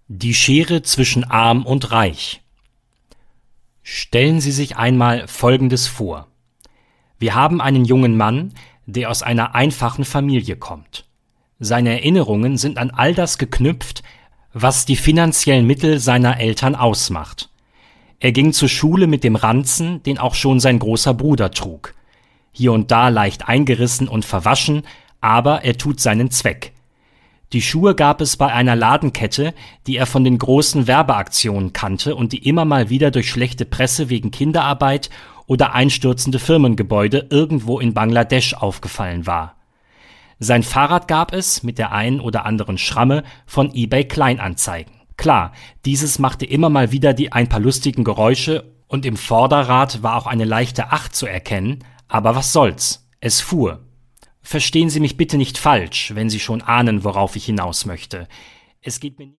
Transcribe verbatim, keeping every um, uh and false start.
Die Schere zwischen Arm und Reich. Stellen Sie sich einmal Folgendes vor. Wir haben einen jungen Mann, der aus einer einfachen Familie kommt. Seine Erinnerungen sind an all das geknüpft, was die finanziellen Mittel seiner Eltern ausmacht. Er ging zur Schule mit dem Ranzen, den auch schon sein großer Bruder trug. Hier und da leicht eingerissen und verwaschen, aber er tut seinen Zweck. Die Schuhe gab es bei einer Ladenkette, die er von den großen Werbeaktionen kannte und die immer mal wieder durch schlechte Presse wegen Kinderarbeit oder einstürzende Firmengebäude irgendwo in Bangladesch aufgefallen war. Sein Fahrrad gab es, mit der einen oder anderen Schramme, von eBay Kleinanzeigen. Klar, dieses machte immer mal wieder die ein paar lustigen Geräusche und im Vorderrad war auch eine leichte Acht zu erkennen, aber was soll's, es fuhr. Verstehen Sie mich bitte nicht falsch, wenn Sie schon ahnen, worauf ich hinaus möchte. Es geht mir